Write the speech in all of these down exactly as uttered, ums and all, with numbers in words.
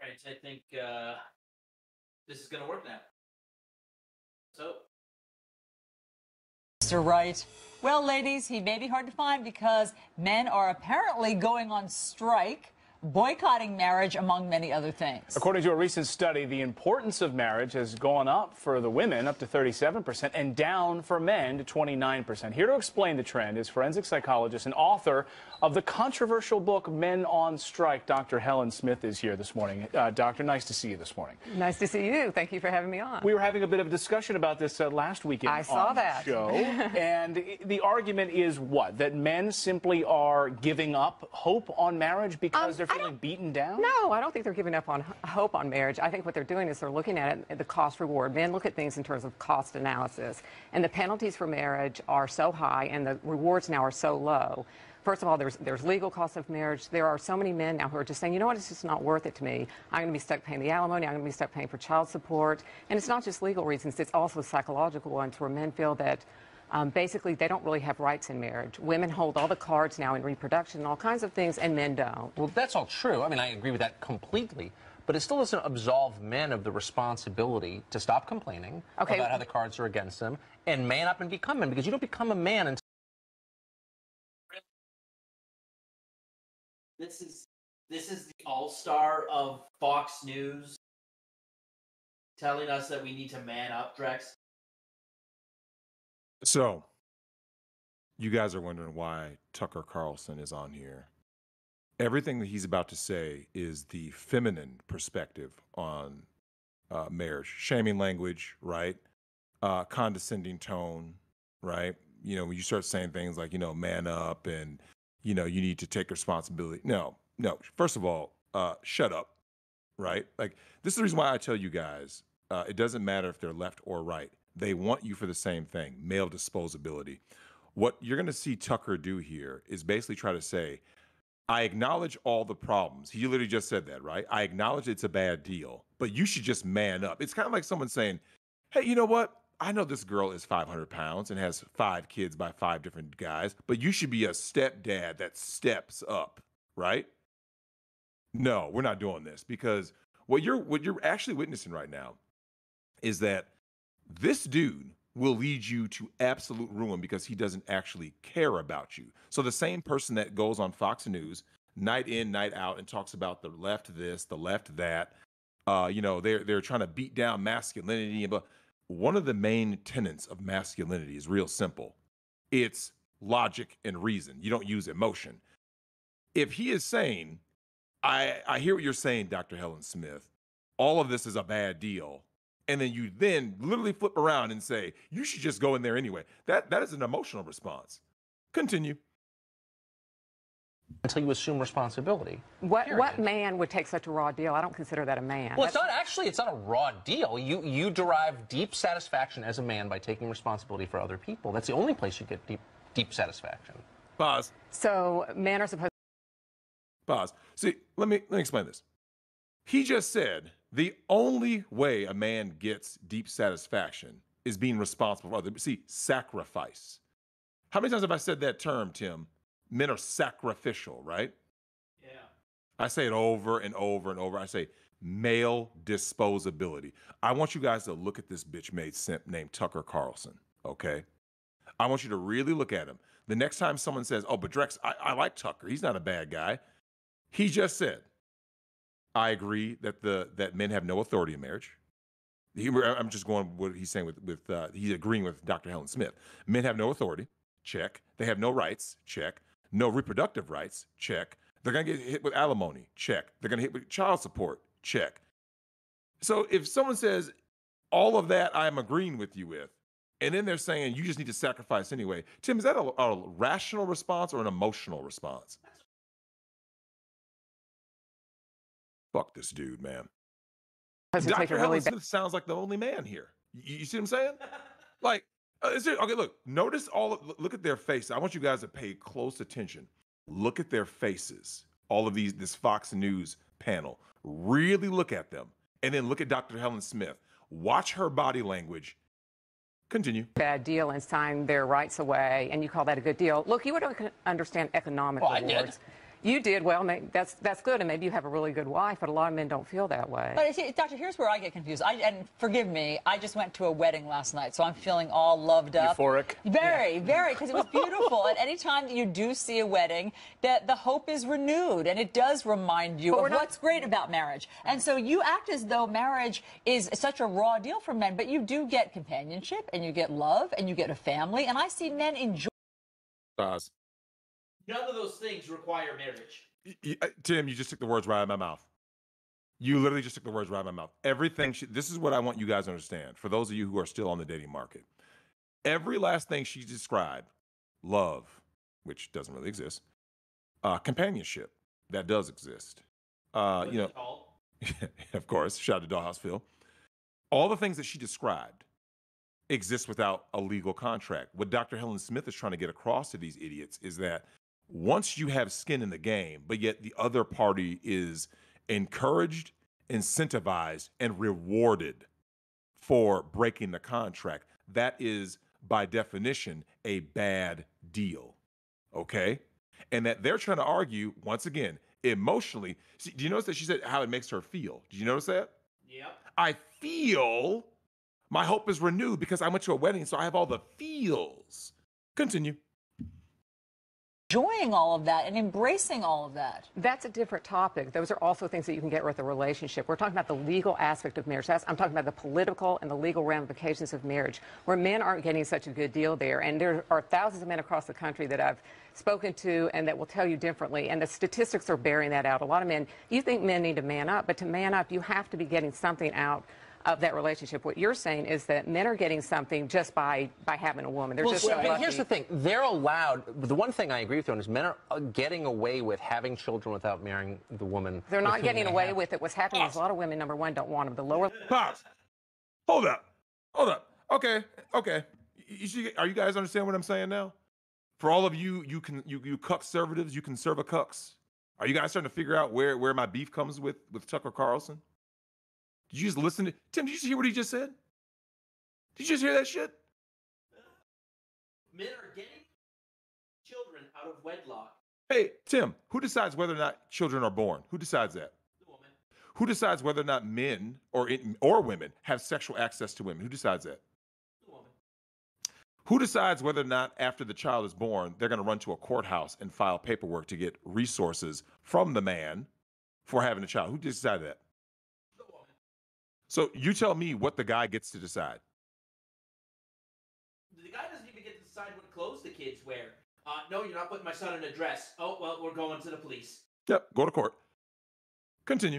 right, I think uh, this is going to work now. So. Mister Wright. Well, ladies, he may be hard to find because men are apparently going on strike, boycotting marriage, among many other things. According to a recent study, the importance of marriage has gone up for the women up to thirty-seven percent and down for men to twenty-nine percent. Here to explain the trend is forensic psychologist and author of the controversial book Men on Strike. Doctor Helen Smith is here this morning. Uh, doctor, nice to see you this morning. Nice to see you. Thank you for having me on. We were having a bit of a discussion about this uh, last weekend I saw on that. the show. And the argument is what? That men simply are giving up hope on marriage because Um, they're feeling beaten down? No, I don't think they're giving up on h- hope on marriage. I think what they're doing is they're looking at it, the cost reward. Men look at things in terms of cost analysis. And the penalties for marriage are so high and the rewards now are so low. First of all, there's there's legal costs of marriage. There are so many men now who are just saying, you know what, it's just not worth it to me. I'm going to be stuck paying the alimony. I'm going to be stuck paying for child support. And it's not just legal reasons. It's also psychological ones where men feel that um, basically they don't really have rights in marriage. Women hold all the cards now in reproduction and all kinds of things, and men don't. Well, that's all true. I mean, I agree with that completely. But it still doesn't absolve men of the responsibility to stop complaining Okay. about how the cards are against them and man up and become men, because you don't become a man until This is this is the all-star of Fox News telling us that we need to man up, Drex. So, you guys are wondering why Tucker Carlson is on here. Everything that he's about to say is the feminine perspective on uh, marriage. Shaming language, right? Uh, condescending tone, right? You know, when you start saying things like, you know, man up and, you know, you need to take responsibility. No, no. First of all, uh, shut up, right? Like, this is the reason why I tell you guys, uh, it doesn't matter if they're left or right. They want you for the same thing, male disposability. What you're going to see Tucker do here is basically try to say, I acknowledge all the problems. He literally just said that, right? I acknowledge it's a bad deal, but you should just man up. It's kind of like someone saying, hey, you know what? I know this girl is five hundred pounds and has five kids by five different guys, but you should be a stepdad that steps up, right? No, we're not doing this, because what you're what you're actually witnessing right now is that this dude will lead you to absolute ruin because he doesn't actually care about you. So the same person that goes on Fox News night in, night out and talks about the left this, the left that, uh, you know, they're they're trying to beat down masculinity. But one of the main tenets of masculinity is real simple. It's logic and reason. You don't use emotion. If he is saying, I, I hear what you're saying, Doctor Helen Smith, all of this is a bad deal, and then you then literally flip around and say, you should just go in there anyway. That that is an emotional response. Continue. until you assume responsibility. What Period. what man would take such a raw deal? I don't consider that a man. Well, it's That's- not actually, it's not a raw deal. You you derive deep satisfaction as a man by taking responsibility for other people. That's the only place you get deep deep satisfaction. Pause. So men are supposed Pause. See, let me let me explain this. He just said the only way a man gets deep satisfaction is being responsible for others. See, sacrifice. How many times have I said that term, Tim? Men are sacrificial, right? Yeah. I say it over and over and over. I say male disposability. I want you guys to look at this bitch made simp named Tucker Carlson, okay? I want you to really look at him. The next time someone says, oh, but Drex, I, I like Tucker. He's not a bad guy. He just said, I agree that the that men have no authority in marriage. He, I'm just going with what he's saying with, with uh, he's agreeing with Doctor Helen Smith. Men have no authority, check. They have no rights, check. No reproductive rights, check. They're going to get hit with alimony, check. They're going to hit with child support, check. So if someone says, all of that I'm agreeing with you with, and then they're saying you just need to sacrifice anyway, Tim, is that a, a rational response or an emotional response? Fuck this dude, man. to take Doctor a Helen really bad. Smith sounds like the only man here. You, you see what I'm saying? Like, uh, is there, okay, look, notice all, of, look at their faces. I want you guys to pay close attention. Look at their faces. All of these, this Fox News panel. Really look at them. And then look at Doctor Helen Smith. Watch her body language. Continue. Bad deal and sign their rights away, and you call that a good deal. Look, you would understand economic Oh, I did. rewards. You did well. may- That's that's good, and maybe you have a really good wife, but a lot of men don't feel that way. But see, Doctor, here's where I get confused. I, and forgive me, I just went to a wedding last night, so I'm feeling all loved up. Euphoric? Very, very, because it was beautiful. And any time that you do see a wedding, that the hope is renewed, and it does remind you But we're of not- what's great about marriage. And so you act as though marriage is such a raw deal for men, but you do get companionship, and you get love, and you get a family, and I see men enjoy. Oz. None of those things require marriage. Y- y- uh, Tim, you just took the words right out of my mouth. You literally just took the words right out of my mouth. Everything, she, this is what I want you guys to understand. For those of you who are still on the dating market, every last thing she described, love, which doesn't really exist, uh, companionship, that does exist. Uh, What's you know, it called? of course, shout out to Dollhouse Phil. All the things that she described exist without a legal contract. What Doctor Helen Smith is trying to get across to these idiots is that once you have skin in the game, but yet the other party is encouraged, incentivized, and rewarded for breaking the contract, that is, by definition, a bad deal. Okay? And that they're trying to argue, once again, emotionally. See, do you notice that she said how it makes her feel? Did you notice that? Yep. I feel my hope is renewed because I went to a wedding, so I have all the feels. Continue. enjoying all of that and embracing all of that. That's a different topic. Those are also things that you can get with a relationship. We're talking about the legal aspect of marriage. That's, I'm talking about the political and the legal ramifications of marriage, where men aren't getting such a good deal there. And there are thousands of men across the country that I've spoken to and that will tell you differently. And the statistics are bearing that out. A lot of men, you think men need to man up, but to man up, you have to be getting something out of that relationship. What you're saying is that men are getting something just by by having a woman. They're Well, just so, so but lucky. here's the thing. They're allowed, the one thing I agree with you on is men are uh, getting away with having children without marrying the woman. They're with not whom getting they away have. with it. What's happening is a lot of women, number one, don't want them. The lower Pause. Hold up. Hold up. Okay. Okay. You see, are you guys understand what I'm saying now? For all of you, you can you you conservatives, you conserva cucks. Are you guys starting to figure out where where my beef comes with with Tucker Carlson? Did you just listen to Tim? Did you just hear what he just said? Did you just hear that shit? Men are getting children out of wedlock. Hey, Tim, who decides whether or not children are born? Who decides that? The woman. Who decides whether or not men or or women have sexual access to women? Who decides that? The woman. Who decides whether or not after the child is born, they're going to run to a courthouse and file paperwork to get resources from the man for having a child? Who decides that? The woman. So you tell me what the guy gets to decide. The guy doesn't even get to decide what clothes the kids wear. Uh, no, you're not putting my son in a dress. Oh, well, we're going to the police. Yep, go to court. Continue.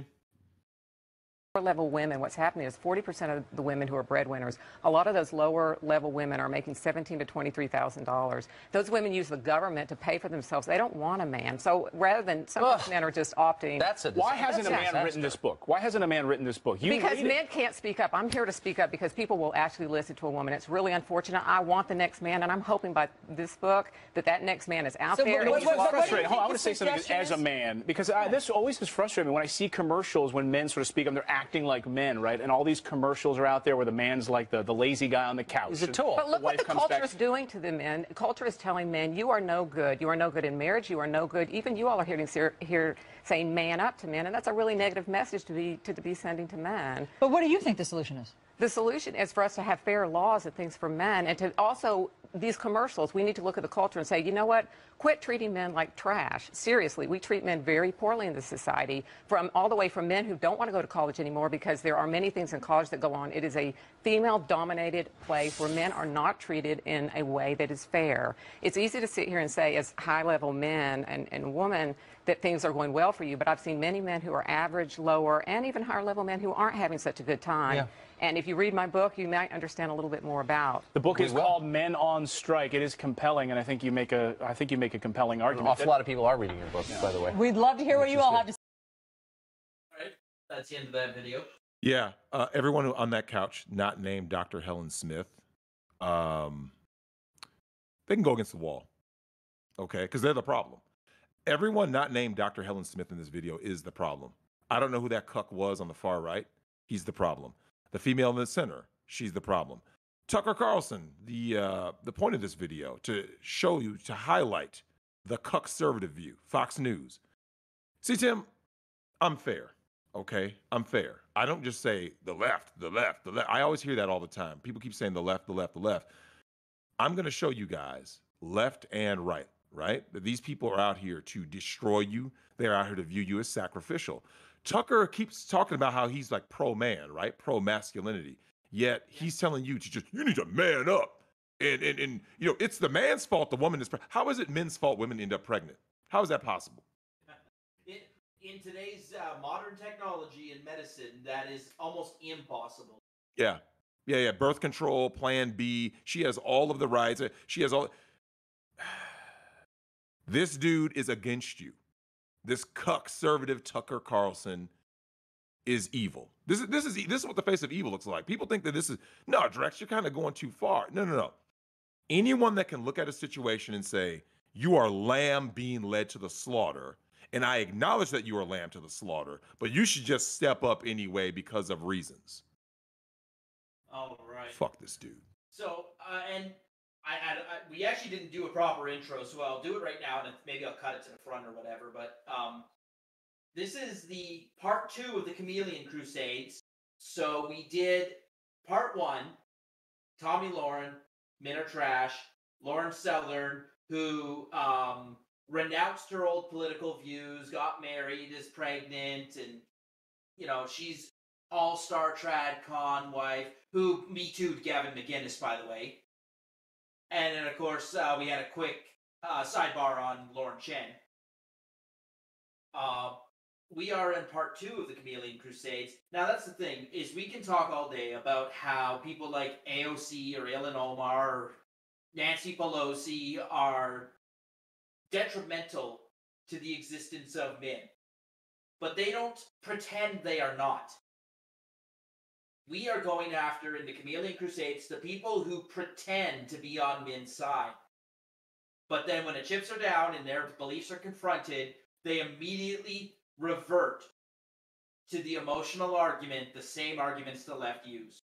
level women, what's happening is forty percent of the women who are breadwinners, a lot of those lower level women are making seventeen to twenty-three thousand dollars. Those women use the government to pay for themselves. They don't want a man. So rather than some Ugh. men are just opting. That's a Why hasn't a that's man disaster. written this book? Why hasn't a man written this book? You Because read it. men can't speak up. I'm here to speak up because people will actually listen to a woman. It's really unfortunate. I want the next man, and I'm hoping by this book that that next man is out So there. what- and what- he's what- walking- what do you Frustrating. Hold on, I think want to say the something suggestion as a is? man because I, this always has frustrated me when I see commercials when men sort of speak up. They're acting like men, right? And all these commercials are out there where the man's like the, the lazy guy on the couch. He's a tool. But look The what wife the comes culture back- is doing to the men. Culture is telling men, you are no good. You are no good in marriage. You are no good. Even you all are hearing here saying man up to men, and that's a really negative message to be to be sending to men. But what do you think the solution is? The solution is for us to have fair laws and things for men, and to also these commercials. We need to look at the culture and say, you know what? Quit treating men like trash. Seriously, we treat men very poorly in this society. From all the way from men who don't want to go to college anymore because there are many things in college that go on. It is a female-dominated place where men are not treated in a way that is fair. It's easy to sit here and say, as high-level men and, and women, that things are going well for you. But I've seen many men who are average, lower, and even higher-level men who aren't having such a good time. Yeah. And if you read my book, you might understand a little bit more about. The book We is will. called Men on Strike. It is compelling, and I think you make a I think you make a compelling An argument. awful lot of people are reading your book, by the way. We'd love to hear what Which you is all good. have to say. All right. That's the end of that video. Yeah, uh, everyone on that couch, not named Doctor Helen Smith, um, they can go against the wall, okay? Because they're the problem. Everyone not named Doctor Helen Smith in this video is the problem. I don't know who that cuck was on the far right. He's the problem. The female in the center, she's the problem. Tucker Carlson, the uh, the point of this video to show you, to highlight the cuck-servative view, Fox News. See, Tim, I'm fair. Okay, I'm fair. I don't just say the left, the left, the left. I always hear that all the time. People keep saying the left, the left, the left. I'm going to show you guys left and right, right? That these people are out here to destroy you. They're out here to view you as sacrificial. Tucker keeps talking about how he's like pro-man, right? Pro-masculinity. Yet he's telling you to just, you need to man up. And, and, and you know, it's the man's fault the woman is pregnant. How is it men's fault women end up pregnant? How is that possible? In, in today's uh, modern technology and medicine, that is almost impossible. Yeah. Yeah, yeah. Birth control, Plan B. She has all of the rights. She has all. This dude is against you. This cuck-servative Tucker Carlson is evil. This is this is this is what the face of evil looks like. People think that this is no, Drex, you're kind of going too far. No, no, no. Anyone that can look at a situation and say you are lamb being led to the slaughter, and I acknowledge that you are lamb to the slaughter, but you should just step up anyway because of reasons. All right. Fuck this dude. So, uh, and I, I, I, we actually didn't do a proper intro, so I'll do it right now, and maybe I'll cut it to the front or whatever. But um, this is the part two of the Chameleon Crusades. So we did part one, Tommy Lauren, Men Are Trash, Lauren Southern, who um, renounced her old political views, got married, is pregnant, and, you know, she's all-star trad con wife, who Me Too'd Gavin McInnes, by the way. And then, of course, uh, we had a quick uh, sidebar on Lauren Chen. Uh, we are in part two of the Chameleon Crusades. Now, that's the thing, is we can talk all day about how people like A O C or Ilhan Omar or Nancy Pelosi are detrimental to the existence of men. But they don't pretend they are not. We are going after, in the Chameleon Crusades, the people who pretend to be on men's side. But then when the chips are down and their beliefs are confronted, they immediately revert to the emotional argument, the same arguments the left use.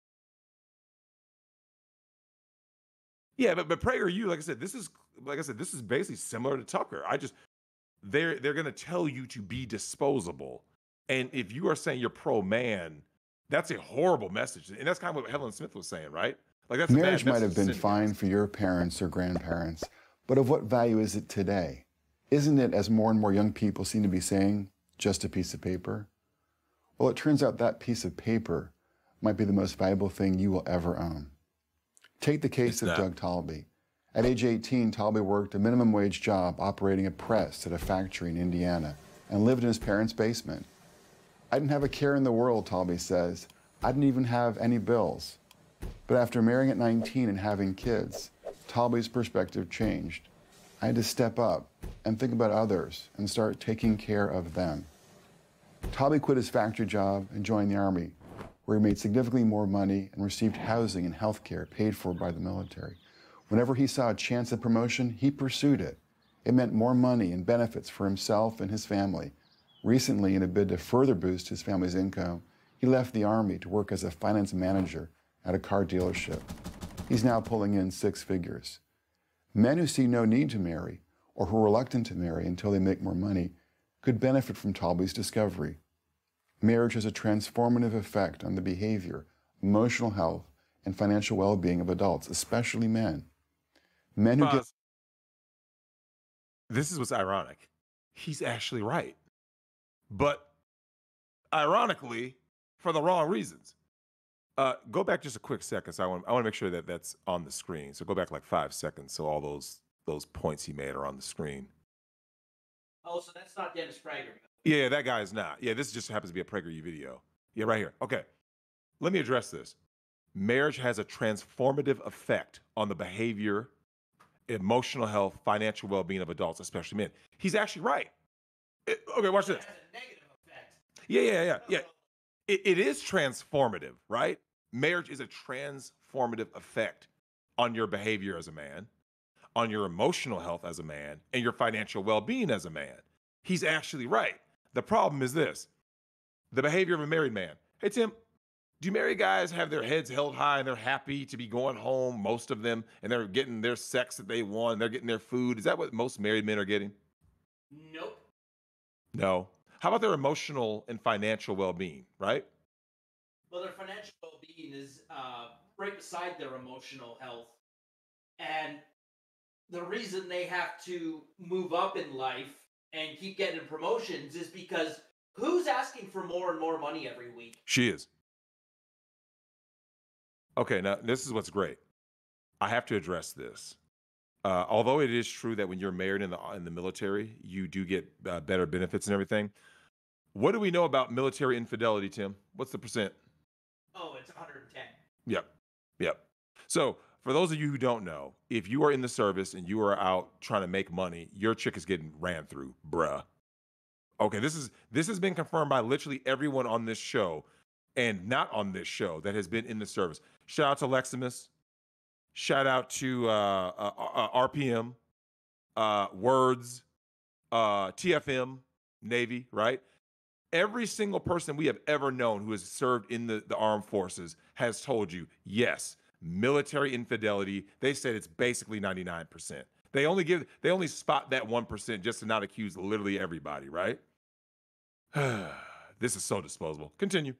Yeah, but but PragerU, like I said, this is like I said, this is basically similar to Tucker. I just they're they're gonna tell you to be disposable. And if you are saying you're pro-man, that's a horrible message. And that's kind of what Helen Smith was saying, right? Like that's Marriage a bad might have message to been send fine guys. for your parents or grandparents, but of what value is it today? Isn't it, as more and more young people seem to be saying, just a piece of paper? Well, it turns out that piece of paper might be the most valuable thing you will ever own. Take the case It's of not. Doug Talby. At age eighteen, Talby worked a minimum wage job operating a press at a factory in Indiana and lived in his parents' basement. I didn't have a care in the world, Talby says. I didn't even have any bills. But after marrying at nineteen and having kids, Talby's perspective changed. I had to step up and think about others and start taking care of them. Talby quit his factory job and joined the Army, where he made significantly more money and received housing and health care paid for by the military. Whenever he saw a chance at promotion, he pursued it. It meant more money and benefits for himself and his family. Recently, in a bid to further boost his family's income, he left the Army to work as a finance manager at a car dealership. He's now pulling in six figures. Men who see no need to marry, or who are reluctant to marry until they make more money, could benefit from Talby's discovery. Marriage has a transformative effect on the behavior, emotional health, and financial well-being of adults, especially men. Men who get... Pause. This is what's ironic. He's actually right. But ironically, for the wrong reasons. Uh, go back just a quick second. So I want I want to make sure that that's on the screen. So go back like five seconds. So all those those points he made are on the screen. Oh, so that's not Dennis Prager. Yeah, that guy is not. Yeah, this just happens to be a PragerU video. Yeah, right here. Okay. Let me address this. Marriage has a transformative effect on the behavior, emotional health, financial well-being of adults, especially men. He's actually right. It- okay, watch It this. has a negative effect. Yeah, yeah, yeah, yeah. It, it is transformative, right? Marriage is a transformative effect on your behavior as a man, on your emotional health as a man, and your financial well-being as a man. He's actually right. The problem is this: the behavior of a married man. Hey, Tim, do married guys have their heads held high and they're happy to be going home, most of them, and they're getting their sex that they want, and they're getting their food? Is that what most married men are getting? Nope. No. How about their emotional and financial well-being, right? Well, their financial well-being is uh, right beside their emotional health. And the reason they have to move up in life and keep getting promotions is because who's asking for more and more money every week? She is. Okay, now this is what's great. I have to address this. Uh, although it is true that when you're married in the in the military, you do get uh, better benefits and everything. What do we know about military infidelity, Tim? What's the percent? Oh, it's one hundred ten. Yep. Yep. So for those of you who don't know, if you are in the service and you are out trying to make money, your chick is getting ran through, bruh. Okay, this is this has been confirmed by literally everyone on this show and not on this show that has been in the service. Shout out to Leximus. Shout out to uh, uh, uh, R P M, uh, Words, uh, T F M, Navy, right? Every single person we have ever known who has served in the, the armed forces has told you, yes, military infidelity, they said it's basically ninety-nine percent. They only give, they only spot that one percent just to not accuse literally everybody, right? This is so disposable. Continue.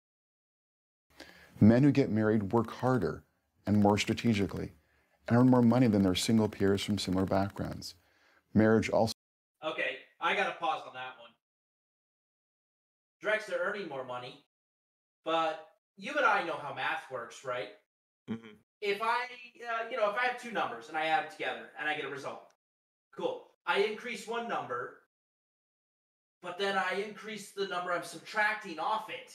Men who get married work harder and more strategically and earn more money than their single peers from similar backgrounds. Marriage also... Okay, I got to pause on that one. Drex, they're earning more money, but you and I know how math works, right? Mm-hmm. If I, uh, you know, if I have two numbers and I add them together and I get a result, cool. I increase one number, but then I increase the number I'm subtracting off it.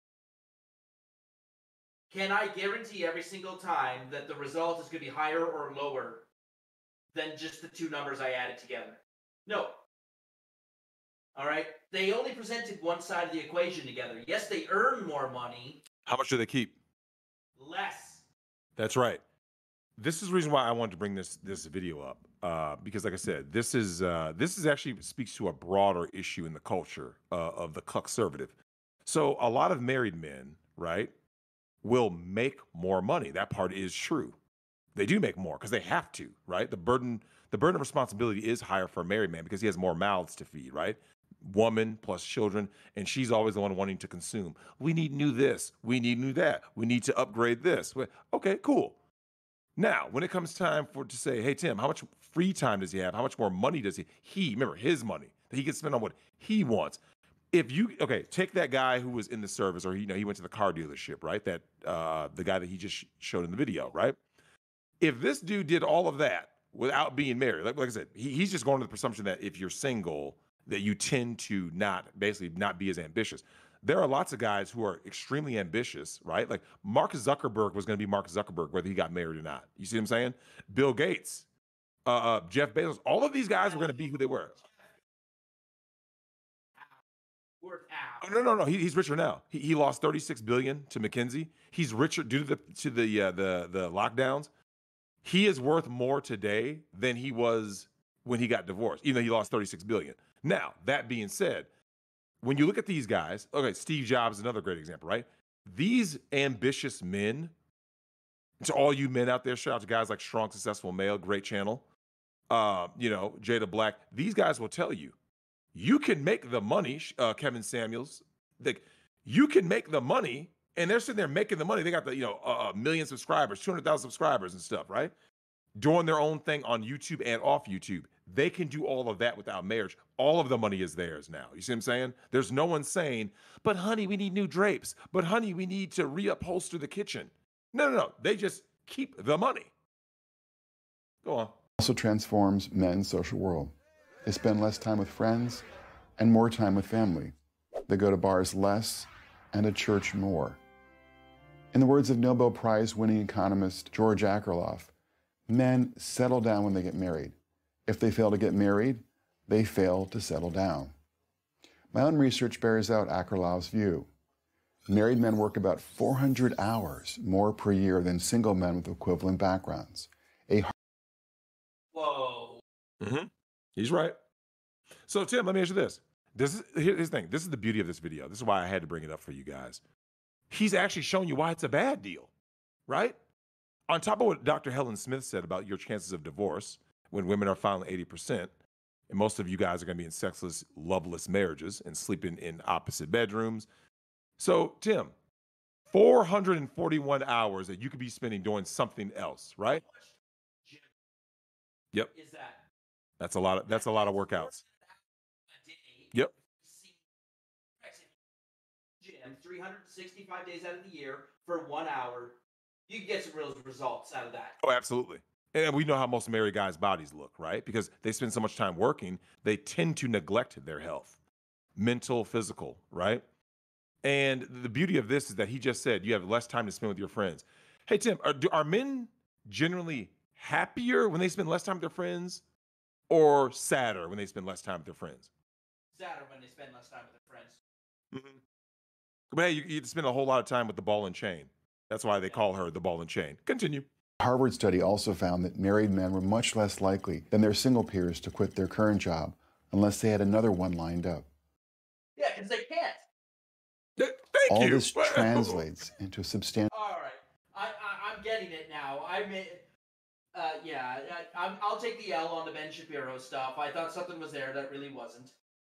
Can I guarantee every single time that the result is going to be higher or lower than just the two numbers I added together? No. All right? They only presented one side of the equation together. Yes, they earn more money. How much do they keep? Less. That's right. This is the reason why I wanted to bring this this video up, uh, because, like I said, this is uh, this is actually speaks to a broader issue in the culture uh, of the conservative. So a lot of married men, right, will make more money. That part is true. They do make more because they have to, right? The burden the burden of responsibility is higher for a married man because he has more mouths to feed, right? Woman plus children, and she's always the one wanting to consume. We need new this. We need new that. We need to upgrade this. Okay, cool. Now, when it comes time for to say, hey, Tim, how much free time does he have? How much more money does he? He, remember, his money that he can spend on what he wants. If you, okay, take that guy who was in the service or, you know, he went to the car dealership, right? That, uh, the guy that he just showed in the video, right? If this dude did all of that without being married, like, like I said, he, he's just going to the presumption that if you're single, that you tend to not, basically not be as ambitious. There are lots of guys who are extremely ambitious, right? Like Mark Zuckerberg was going to be Mark Zuckerberg, whether he got married or not. You see what I'm saying? Bill Gates, uh, uh, Jeff Bezos, all of these guys were going to be who they were. Worth Oh, no, no, no. He, he's richer now. He, he lost thirty-six billion dollars to McKinsey. He's richer due to the to the uh, the the lockdowns. He is worth more today than he was when he got divorced, even though he lost thirty-six billion dollars. Now, that being said, when you look at these guys, okay, Steve Jobs is another great example, right? These ambitious men, to all you men out there, shout out to guys like Strong Successful Male, great channel, uh, you know, Jada Black. These guys will tell you, you can make the money, uh, Kevin Samuels, like, you can make the money, and they're sitting there making the money. They got the, you know, a uh, million subscribers, two hundred thousand subscribers and stuff, right? Doing their own thing on YouTube and off YouTube. They can do all of that without marriage. All of the money is theirs now. You see what I'm saying? There's no one saying, but honey, we need new drapes. But honey, we need to reupholster the kitchen. No, no, no. They just keep the money. Go on. Also transforms men's social world. They spend less time with friends and more time with family. They go to bars less and to church more. In the words of Nobel Prize winning economist George Akerlof, men settle down when they get married. If they fail to get married, they fail to settle down. My own research bears out Akerlof's view. Married men work about four hundred hours more per year than single men with equivalent backgrounds. A Whoa. Mm-hmm. He's right. So, Tim, let me ask you this. This is, here's the thing. This is the beauty of this video. This is why I had to bring it up for you guys. He's actually showing you why it's a bad deal, right? On top of what Doctor Helen Smith said about your chances of divorce when women are filing eighty percent, And most of you guys are going to be in sexless, loveless marriages and sleeping in opposite bedrooms. So, Tim, four hundred forty-one hours that you could be spending doing something else, right? Yep. Is that? That's a lot of that's a lot of workouts. Yep. Gym three hundred sixty-five days out of the year for one hour. You can get some real results out of that. Oh, absolutely. And we know how most married guys' bodies look, right? Because they spend so much time working, they tend to neglect their health, mental, physical, right? And the beauty of this is that he just said you have less time to spend with your friends. Hey, Tim, are, do, are men generally happier when they spend less time with their friends or sadder when they spend less time with their friends? Sadder when they spend less time with their friends. Mm-hmm. But hey, you, you spend a whole lot of time with the ball and chain. That's why they call her the ball and chain. Continue. A Harvard study also found that married men were much less likely than their single peers to quit their current job unless they had another one lined up. Yeah, because they can't. Th- thank All you. this translates into a substantial All right, I, I I'm getting it now. I may, uh, yeah, I, I'm, I'll take the L on the Ben Shapiro stuff. I thought something was there that really wasn't.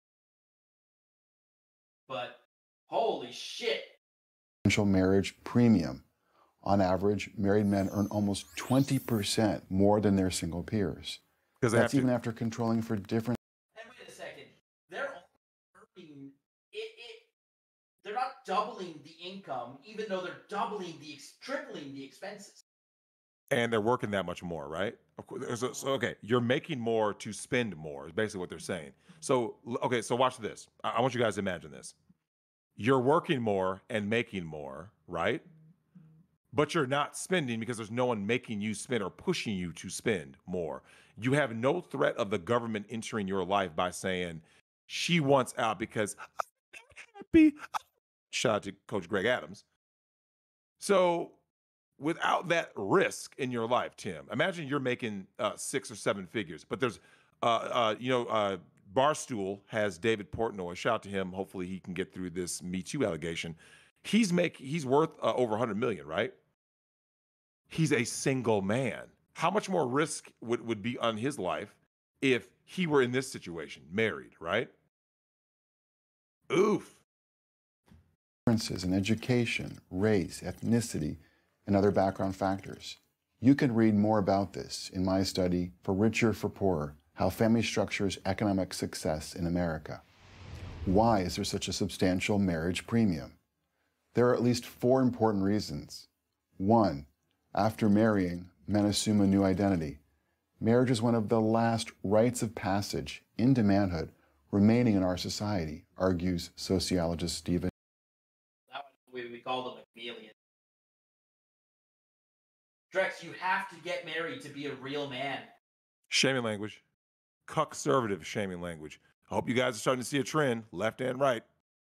But holy shit! marriage premium. On average, married men earn almost twenty percent more than their single peers. Because That's to, even after controlling for different. And wait a second, they're earning it. it they're not doubling the income, even though they're doubling the ex- tripling the expenses. and they're working that much more, right? Of course. So, so okay, you're making more to spend more. Is basically what they're saying. So okay, so watch this. I, I want you guys to imagine this. You're working more and making more, right? But you're not spending because there's no one making you spend or pushing you to spend more. You have no threat of the government entering your life by saying, she wants out because I'm happy. Shout out to Coach Greg Adams. So without that risk in your life, Tim, imagine you're making uh, six or seven figures, but there's, uh, uh, you know, uh, Barstool has David Portnoy. Shout out to him. Hopefully he can get through this Me Too allegation. He's make he's worth uh, over one hundred million, right? He's a single man. How much more risk would, would be on his life if he were in this situation, married, right? Oof. Differences in education, race, ethnicity, and other background factors. You can read more about this in my study, For Richer, for Poorer, How Family Structures Economic Success in America. Why is there such a substantial marriage premium? There are at least four important reasons. One, after marrying, men assume a new identity. Marriage is one of the last rites of passage into manhood remaining in our society, argues sociologist Stephen. That one, we, we call them a chameleon. Drex, you have to get married to be a real man. Shaming language. Cuck-servative shaming language. I hope you guys are starting to see a trend, left and right.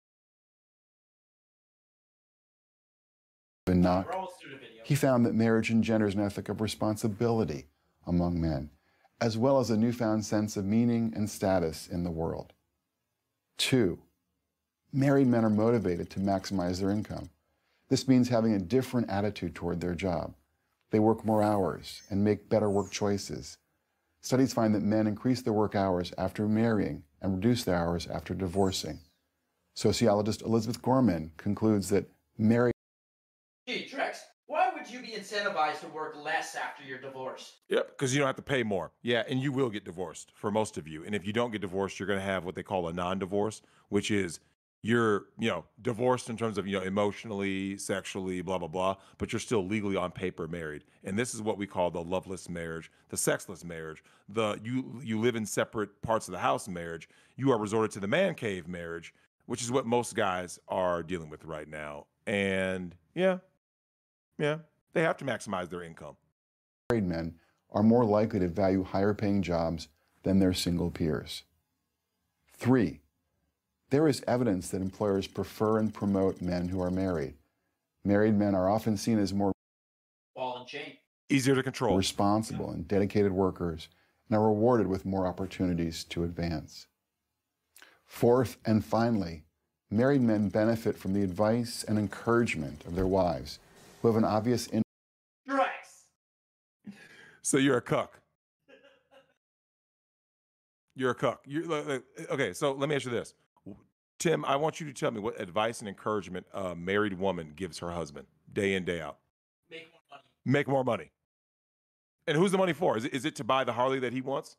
Knock. We're almost through the video. He found that marriage engenders an ethic of responsibility among men, as well as a newfound sense of meaning and status in the world. Two, married men are motivated to maximize their income. This means having a different attitude toward their job. They work more hours and make better work choices. Studies find that men increase their work hours after marrying and reduce their hours after divorcing. Sociologist Elizabeth Gorman concludes that married Gee, Drex, why would you be incentivized to work less after you're divorced? Yep, because you don't have to pay more. Yeah, and you will get divorced for most of you. And if you don't get divorced, you're going to have what they call a non-divorce, which is you're, you know, divorced in terms of, you know, emotionally, sexually, blah, blah, blah, but you're still legally on paper married. And this is what we call the loveless marriage, the sexless marriage, the you you live in separate parts of the house marriage. You are resorted to the man cave marriage, which is what most guys are dealing with right now. And yeah, yeah, they have to maximize their income. married men are more likely to value higher paying jobs than their single peers. Three, there is evidence that employers prefer and promote men who are married. Married men are often seen as more Ball and chain. Easier to control. responsible and dedicated workers and are rewarded with more opportunities to advance. Fourth, and finally, married men benefit from the advice and encouragement of their wives, who have an obvious interest. Drex! So you're a cuck. You're a cuck. You're, like, like, okay, so let me ask you this. Tim, I want you to tell me what advice and encouragement a married woman gives her husband day in, day out. Make more money. Make more money. And who's the money for? Is it, is it to buy the Harley that he wants?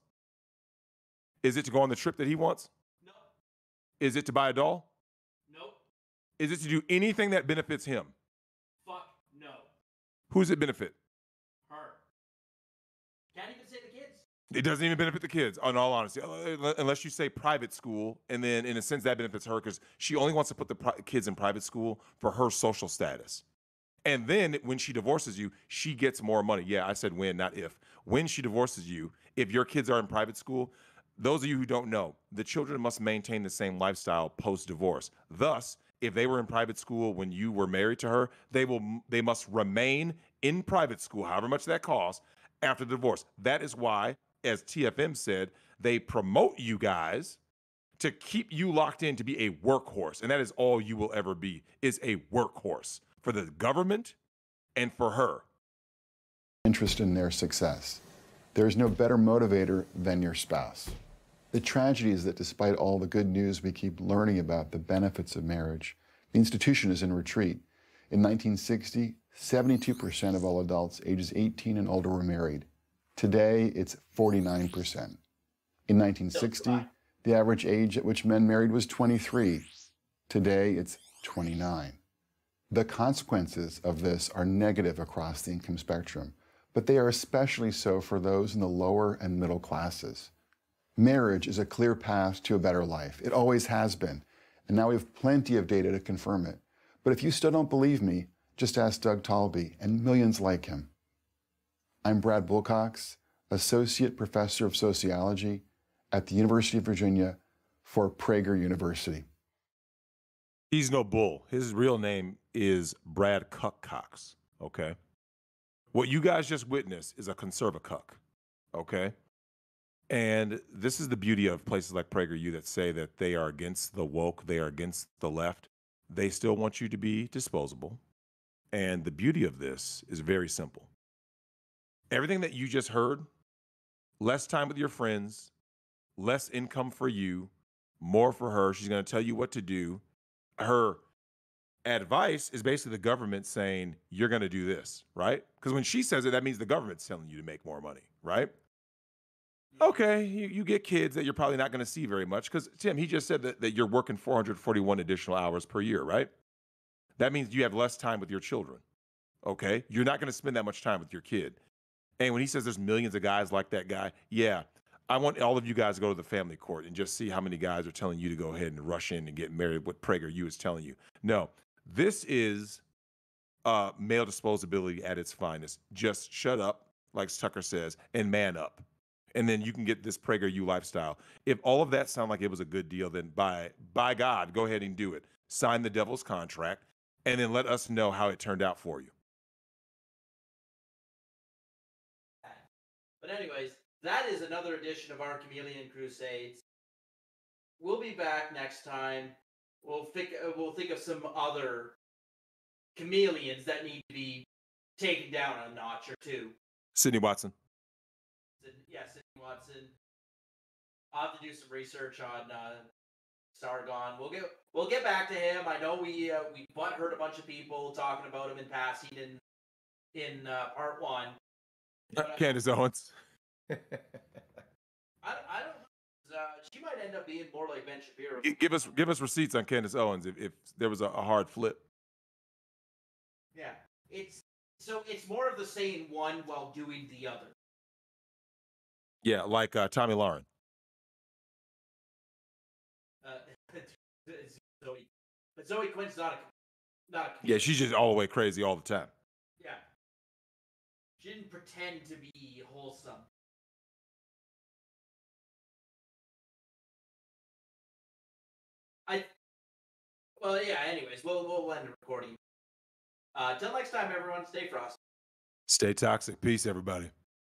Is it to go on the trip that he wants? No. Is it to buy a doll? Nope. Is it to do anything that benefits him? Fuck no. Who's it benefit? Her. Can't even say the kids. It doesn't even benefit the kids, in all honesty, uh, unless you say private school, and then in a sense that benefits her because she only wants to put the pri- kids in private school for her social status. And then when she divorces you, she gets more money. Yeah, I said when, not if. When she divorces you, if your kids are in private school, those of you who don't know, the children must maintain the same lifestyle post-divorce. Thus, if they were in private school when you were married to her, they will they must remain in private school, however much that costs, after the divorce. That is why, as T F M said, they promote you guys to keep you locked in to be a workhorse. And that is all you will ever be, is a workhorse for the government and for her. Interest in their success. There is no better motivator than your spouse. The tragedy is that despite all the good news we keep learning about the benefits of marriage, the institution is in retreat. In nineteen sixty, seventy-two percent of all adults ages eighteen and older were married. Today, it's forty-nine percent. In nineteen sixty, the average age at which men married was twenty-three. Today, it's twenty-nine. The consequences of this are negative across the income spectrum, but they are especially so for those in the lower and middle classes. Marriage is a clear path to a better life. It always has been, and now we have plenty of data to confirm it. But if you still don't believe me, just ask Doug Talby and millions like him. I'm Brad Wilcox, Associate Professor of Sociology at the University of Virginia for Prager University. He's no bull. His real name is Brad Cuck Cox, okay? What you guys just witnessed is a conservacuck, okay? And this is the beauty of places like PragerU that say that they are against the woke, they are against the left. They still want you to be disposable. And the beauty of this is very simple. Everything that you just heard, less time with your friends, less income for you, more for her. She's going to tell you what to do. Her advice is basically the government saying, you're going to do this, right? Because when she says it, that means the government's telling you to make more money, right? Okay, you, you get kids that you're probably not going to see very much because, Tim, he just said that, that you're working four hundred forty-one additional hours per year, right? That means you have less time with your children, okay? You're not going to spend that much time with your kid. And when he says there's millions of guys like that guy, yeah, I want all of you guys to go to the family court and just see how many guys are telling you to go ahead and rush in and get married, what PragerU is telling you. No, this is uh, male disposability at its finest. Just shut up, like Tucker says, and man up. And then you can get this PragerU lifestyle. If all of that sound like it was a good deal, then by, by God, go ahead and do it. Sign the devil's contract, and then let us know how it turned out for you. But anyways, that is another edition of our Chameleon Crusades. We'll be back next time. We'll think, uh, we'll think of some other chameleons that need to be taken down a notch or two. Sydney Watson. Yeah, Sydney Watson. I'll have to do some research on uh, Sargon. We'll get we'll get back to him. I know we uh, we heard a bunch of people talking about him in passing in in uh, part one. But Candace I, Owens. I I don't know. Uh, she might end up being more like Ben Shapiro. Give us give us receipts on Candace Owens if, if there was a, a hard flip. Yeah, it's so it's more of the saying one while doing the other. Yeah, like uh, Tommy Lauren. Uh, Zoe, but Zoe Quinn's not a not a. Yeah, she's just all the way crazy all the time. Yeah, she didn't pretend to be wholesome. I. Well, yeah. Anyways, we'll we'll end the recording. Uh, till next time, everyone. Stay frosty. Stay toxic. Peace, everybody.